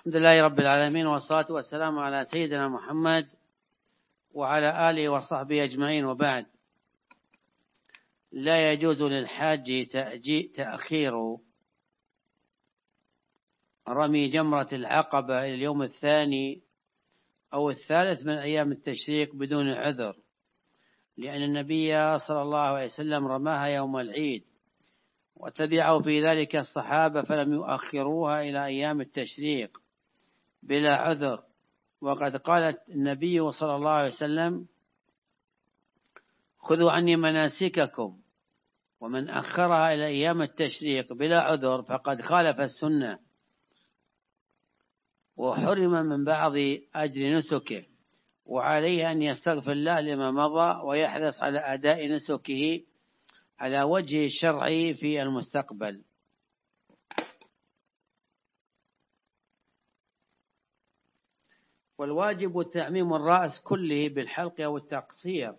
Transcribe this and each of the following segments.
الحمد لله رب العالمين، والصلاة والسلام على سيدنا محمد وعلى آله وصحبه أجمعين، وبعد. لا يجوز للحاج تأخير رمي جمرة العقبة إلى اليوم الثاني أو الثالث من أيام التشريق بدون عذر، لأن النبي صلى الله عليه وسلم رماها يوم العيد، وتبعه في ذلك الصحابة فلم يؤخروها إلى أيام التشريق بلا عذر. وقد قالت النبي صلى الله عليه وسلم: خذوا عني مناسككم، ومن أخرها إلى أيام التشريق بلا عذر فقد خالف السنة وحرم من بعض أجر نسكه، وعليه أن يستغفر الله لما مضى ويحرص على أداء نسكه على وجه الشرعي في المستقبل. والواجب تعميم الرأس كله بالحلق أو التقصير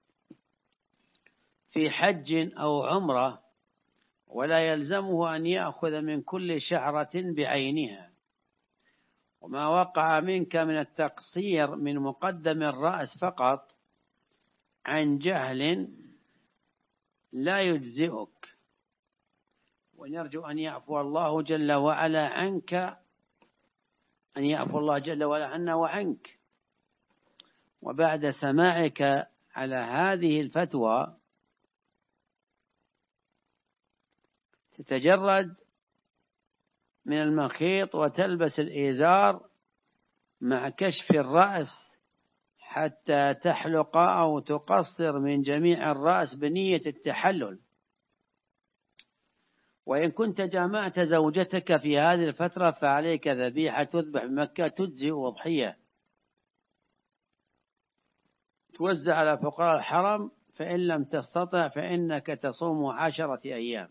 في حج أو عمرة، ولا يلزمه أن يأخذ من كل شعرة بعينها. وما وقع منك من التقصير من مقدم الرأس فقط عن جهل لا يجزئك، ونرجو أن يعفو الله جل وعلا عنك، أن يعفو الله جل وعلا عنا وعنك. وبعد سماعك على هذه الفتوى تتجرد من المخيط وتلبس الإزار مع كشف الرأس حتى تحلق أو تقصر من جميع الرأس بنية التحلل. وإن كنت جامعت زوجتك في هذه الفترة فعليك ذبيحة تذبح بمكة تجزئ أضحية توزع على فقراء الحرم، فإن لم تستطع فإنك تصوم 10 أيام.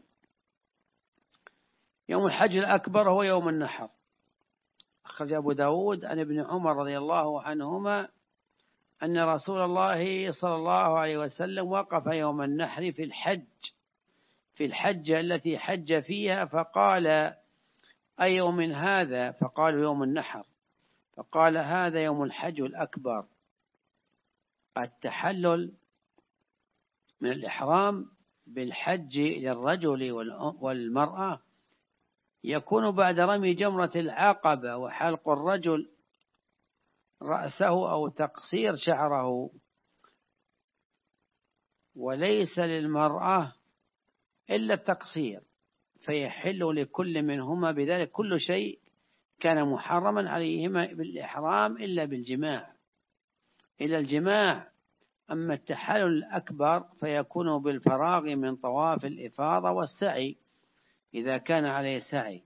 يوم الحج الأكبر هو يوم النحر. أخرج أبو داود عن ابن عمر رضي الله عنهما أن رسول الله صلى الله عليه وسلم وقف يوم النحر في الحجة التي حج فيها، فقال: أي يوم هذا؟ فقالوا: يوم النحر. فقال: هذا يوم الحج الأكبر. التحلل من الإحرام بالحج للرجل والمرأة يكون بعد رمي جمرة العقبة وحلق الرجل رأسه أو تقصير شعره، وليس للمرأة إلا التقصير، فيحل لكل منهما بذلك كل شيء كان محرما عليهما بالإحرام إلا الجماع. أما التحلل الأكبر فيكون بالفراغ من طواف الإفاضة والسعي إذا كان عليه سعي،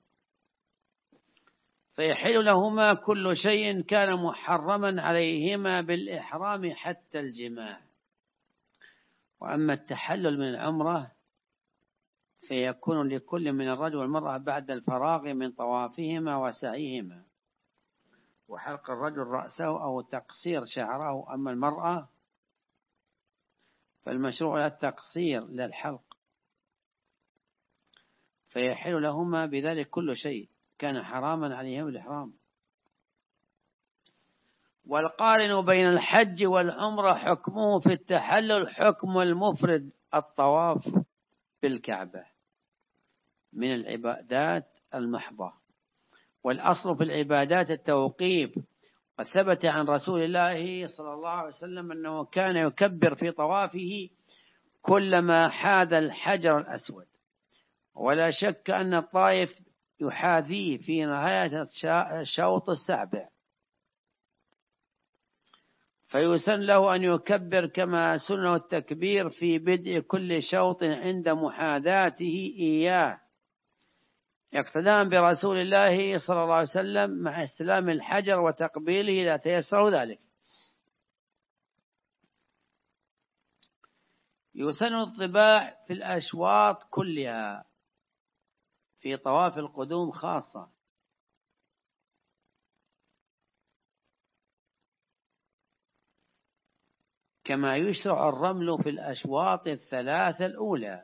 فيحل لهما كل شيء كان محرما عليهما بالإحرام حتى الجماع. وأما التحلل من العمرة فيكون لكل من الرجل والمرأة بعد الفراغ من طوافهما وسعيهما وحلق الرجل رأسه أو تقصير شعره. أما المرأة فالمشروع لها التقصير للحلق، فيحل لهما بذلك كل شيء كان حراما عليهم الإحرام. والقارن بين الحج والعمرة حكمه في التحلل حكم المفرد الطواف بالكعبة من العبادات المحضة، والأصل في العبادات التوقيف. وثبت عن رسول الله صلى الله عليه وسلم أنه كان يكبر في طوافه كلما حاذ الحجر الأسود، ولا شك أن الطائف يحاذيه في نهاية الشوط السابع، فيسن له أن يكبر كما سنه التكبير في بدء كل شوط عند محاذاته إياه، اقتداء برسول الله صلى الله عليه وسلم مع استلام الحجر وتقبيله إذا تيسر ذلك. يسن الطباع في الأشواط كلها في طواف القدوم خاصة، كما يشرع الرمل في الأشواط 3 الأولى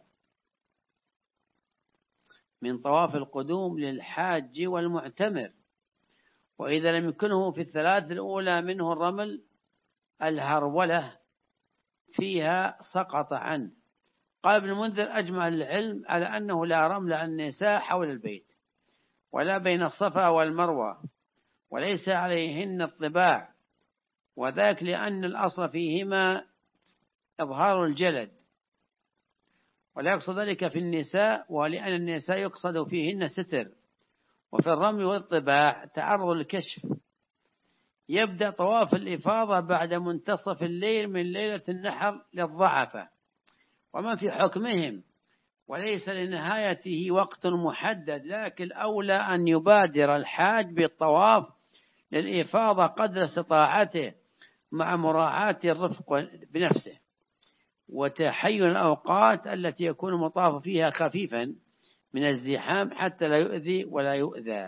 من طواف القدوم للحاج والمعتمر، وإذا لم يكنه في الثلاث الأولى منه الرمل الهرولة فيها سقط عنه. قال ابن المنذر: أجمع العلم على أنه لا رمل النساء حول البيت ولا بين الصفا والمروة، وليس عليهن الطباع، وذاك لأن الأصل فيهما إظهار الجلد، ولا يقصد ذلك في النساء، ولأن النساء يقصد فيهن ستر، وفي الرمل والطباع تعرض الكشف. يبدأ طواف الإفاضة بعد منتصف الليل من ليلة النحر للضعفة ومن في حكمهم، وليس لنهايته وقت محدد، لكن أولى أن يبادر الحاج بالطواف للإفاضة قدر استطاعته مع مراعاة الرفق بنفسه وتحين الأوقات التي يكون المطاف فيها خفيفا من الزحام حتى لا يؤذي ولا يؤذى.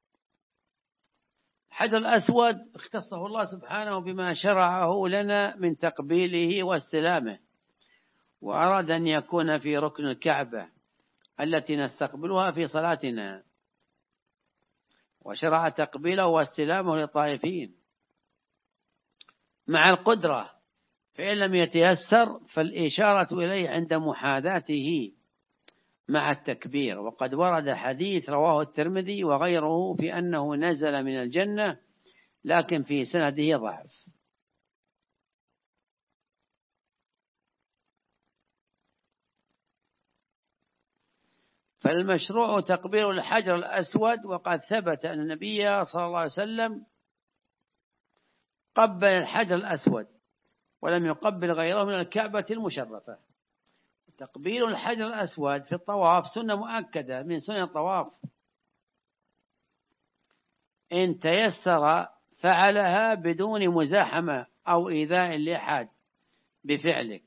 الحجر الأسود اختصه الله سبحانه بما شرعه لنا من تقبيله واستلامه، وأراد أن يكون في ركن الكعبة التي نستقبلها في صلاتنا، وشرع تقبيله واستلامه للطائفين مع القدرة، فإن لم يتيسر فالإشارة إليه عند محاذاته مع التكبير. وقد ورد حديث رواه الترمذي وغيره في أنه نزل من الجنة، لكن في سنده ضعف. فالمشروع تقبيل الحجر الأسود، وقد ثبت أن النبي صلى الله عليه وسلم قبل الحجر الأسود ولم يقبل غيره من الكعبة المشرفة. تقبيل الحجر الأسود في الطواف سنة مؤكدة من سنن الطواف، إن تيسر فعلها بدون مزاحمة أو إيذاء لأحد بفعلك.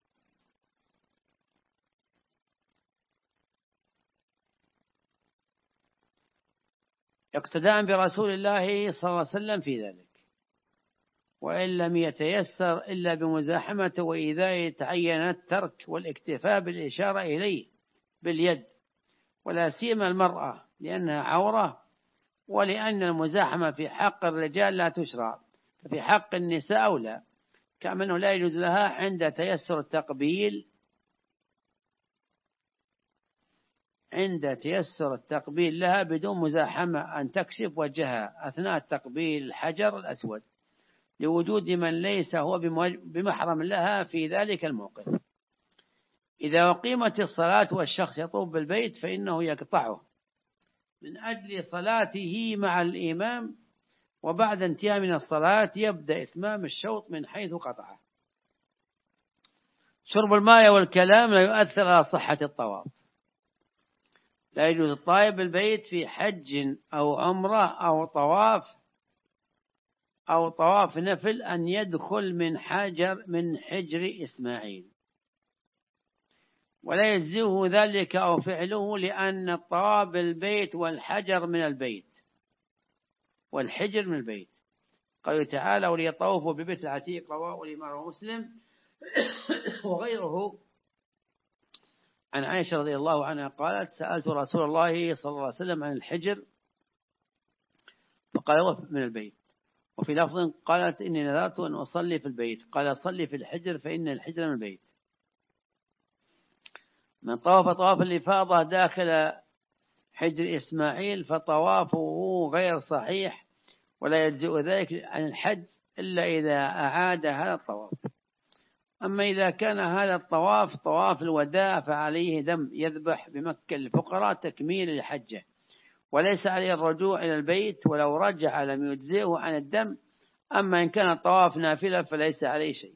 اقتداء برسول الله صلى الله عليه وسلم في ذلك، وإن لم يتيسر إلا بمزاحمة وإيذاء تعين الترك والاكتفاء بالإشارة إليه باليد، ولا سيما المرأة لأنها عورة، ولأن المزاحمة في حق الرجال لا تشرع، ففي حق النساء أولى، كما أنه لا يجوز لها عند تيسر التقبيل لها بدون مزاحمة أن تكشف وجهها أثناء تقبيل الحجر الأسود، لوجود من ليس هو بمحرم لها في ذلك الموقف. إذا أقيمت الصلاة والشخص يطوف بالبيت فإنه يقطعه من أجل صلاته مع الإمام، وبعد انتهاء من الصلاة يبدأ إتمام الشوط من حيث قطعه. شرب الماء والكلام لا يؤثر على صحة الطواف. لا يجوز الطائف بالبيت في حج أو عمرة أو طواف نفل أن يدخل من حجر إسماعيل، ولا يجزئه ذلك أو فعله، لأن الطواف بالبيت والحجر من البيت والحجر من البيت. قال تعالى: وليطوفوا ببيت العتيق، رواه الإمام مسلم وغيره عن عائشة رضي الله عنها قالت: سألت رسول الله صلى الله عليه وسلم عن الحجر فقال: هو من البيت. وفي لفظ قالت: إني نذرت أن أصلي في البيت، قال: صلي في الحجر فإن الحجر من البيت. من طواف طواف الإفاضة داخل حجر إسماعيل فطوافه غير صحيح، ولا يجزئ ذلك عن الحج إلا إذا أعاد هذا الطواف. أما إذا كان هذا الطواف طواف الوداع فعليه دم يذبح بمكة للفقراء تكميل للحجة، وليس عليه الرجوع إلى البيت، ولو رجع لم يجزئه عن الدم. أما إن كان الطواف نافلة فليس عليه شيء.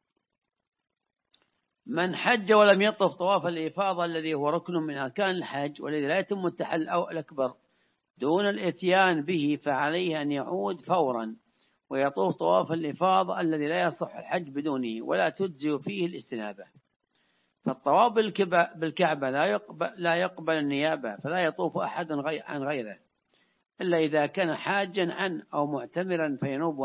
من حج ولم يطف طواف الإفاضة الذي هو ركن من أركان الحج والذي لا يتم التحلل الأكبر دون الإتيان به، فعليه أن يعود فورا ويطوف طواف الإفاضة الذي لا يصح الحج بدونه، ولا تجزئ فيه الاستنابة. فالطواف بالكعبة لا يقبل النيابة، فلا يطوف أحد عن غيره إلا إذا كان حاجا عنه أو معتمرا فينوب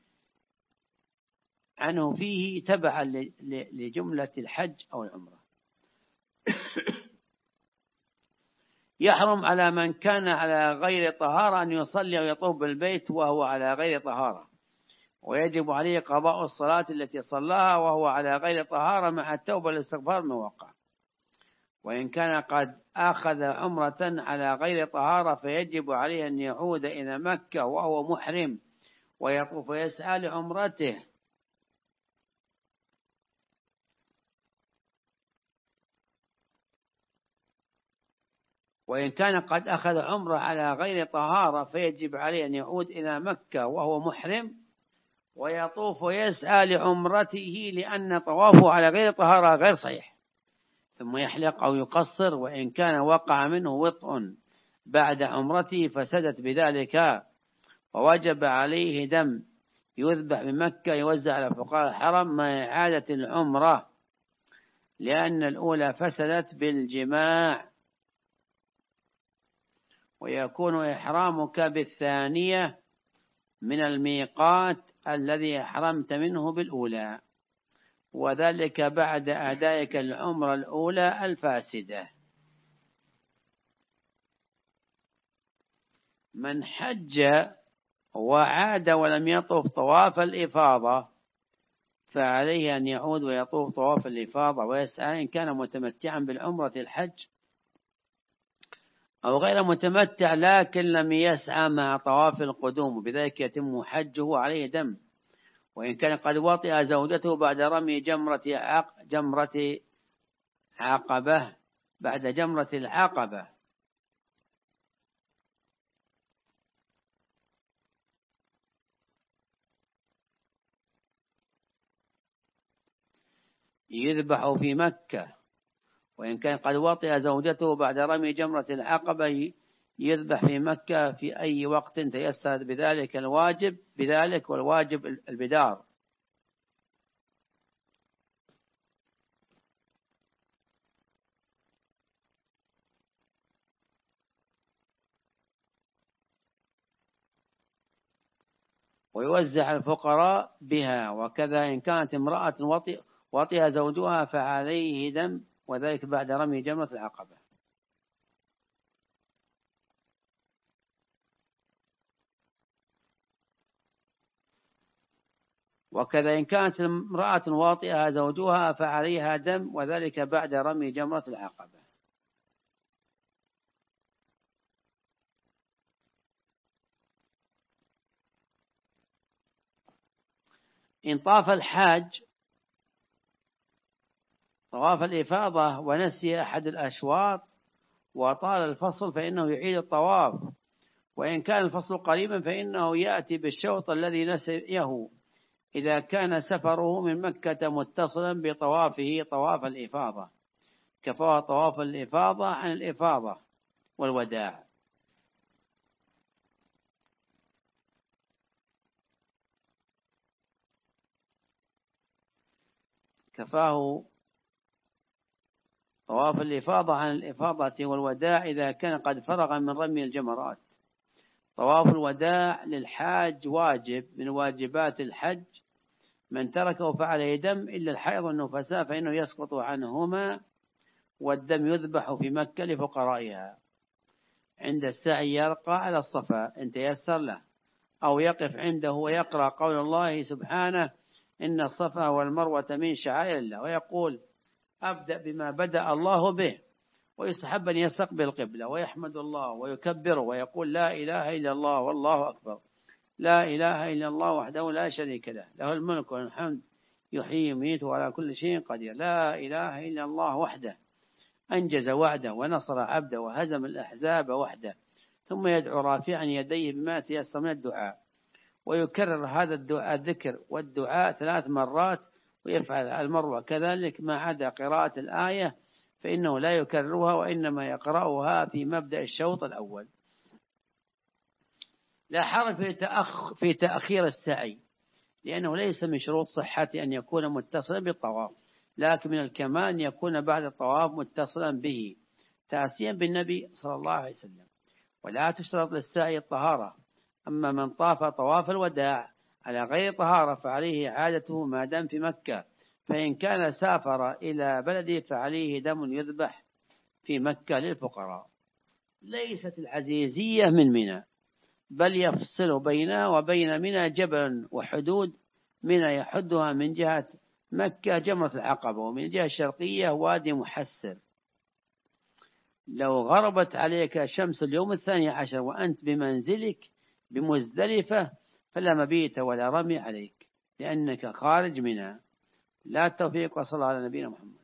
عنه فيه تبعا لجملة الحج أو العمرة. يحرم على من كان على غير طهارة أن يصلي ويطوف بالبيت وهو على غير طهارة، ويجب عليه قضاء الصلاة التي صلاها وهو على غير طهارة مع التوبة والاستغفار من وقع. وإن كان قد أخذ عمرة على غير طهارة فيجب عليه أن يعود إلى مكة وهو محرم ويطوف ويسعى لعمرته. وإن كان قد أخذ عمرة على غير طهارة فيجب عليه أن يعود إلى مكة وهو محرم ويطوف ويسعى لعمرته، لأن طوافه على غير طهارة غير صحيح، ثم يحلق أو يقصر. وإن كان وقع منه وطء بعد عمرته فسدت بذلك، ووجب عليه دم يذبح بمكة يوزع على فقراء الحرم مع إعادة العمرة، لأن الأولى فسدت بالجماع. ويكون إحرامك بالثانية من الميقات الذي أحرمت منه بالأولى، وذلك بعد أدائك العمرة الأولى الفاسدة. من حج وعاد ولم يطوف طواف الإفاضة فعليه أن يعود ويطوف طواف الإفاضة ويسعى إن كان متمتعا بالعمرة الحج، أو غير متمتع لكن لم يسعى مع طواف القدوم، وبذلك يتم حجه عليه دم. وإن كان قد وطئ زوجته بعد رمي جمرة عقبة بعد جمرة العقبة يذبح في مكة. وإن كان قد وطئ زوجته بعد رمي جمرة العقبة يذبح في مكة في أي وقت تيسر بذلك الواجب بذلك، والواجب البدار. ويوزع الفقراء بها. وكذا إن كانت امرأة وطئ زوجها فعليه دم، وذلك بعد رمي جمرة العقبة. وكذا إن كانت امرأة واطئها زوجها فعليها دم، وذلك بعد رمي جمرة العقبة. إن طاف الحاج طواف الإفاضة ونسي أحد الأشواط وطال الفصل فإنه يعيد الطواف. وإن كان الفصل قريبا فإنه يأتي بالشوط الذي نسيه إذا كان سفره من مكة متصلا بطوافه طواف الإفاضة، كفاه طواف الإفاضة عن الإفاضة والوداع. كفاه طواف الإفاضة عن الإفاضة والوداع إذا كان قد فرغ من رمي الجمرات. طواف الوداع للحاج واجب من واجبات الحج، من تركه فعليه دم إلا الحيض والنفساء فإنه يسقط عنهما، والدم يذبح في مكة لفقرائها. عند السعي يرقى على الصفا إن تيسر له، أو يقف عنده ويقرأ قول الله سبحانه إن الصفا والمروة من شعائر الله، ويقول أبدأ بما بدأ الله به. ويستحب أن يستقبل القبلة ويحمد الله ويكبره ويقول لا إله إلا الله والله أكبر، لا إله إلا الله وحده لا شريك له، له الملك والحمد يحيي ويميت وعلى كل شيء قدير، لا إله إلا الله وحده أنجز وعده ونصر عبده وهزم الأحزاب وحده. ثم يدعو رافعا يديه بما تيسر من الدعاء، ويكرر هذا الدعاء الذكر والدعاء 3 مرات، ويفعل المروة كذلك ما عدا قراءة الآية فإنه لا يكررها وإنما يقرأها في مبدأ الشوط الأول. لا حرج في تأخير السعي، لأنه ليس من شروط صحة أن يكون متصلا بالطواف، لكن من الكمال أن يكون بعد الطواف متصلا به تأسيا بالنبي صلى الله عليه وسلم. ولا تشترط للسعي الطهارة. أما من طاف طواف الوداع على غير طهارة فعليه إعادته ما دام في مكة، فإن كان سافر إلى بلده فعليه دم يذبح في مكة للفقراء. ليست العزيزية من منى، بل يفصل بينها وبين منى جبل، وحدود منى يحدها من جهة مكة جمرة العقبة، ومن الجهة الشرقية وادي محسر. لو غربت عليك شمس اليوم 12 وأنت بمنزلك بمزدلفة فلا مبيت ولا رمي عليك، لأنك خارج منها. لا التوفيق، وصلى على نبينا محمد.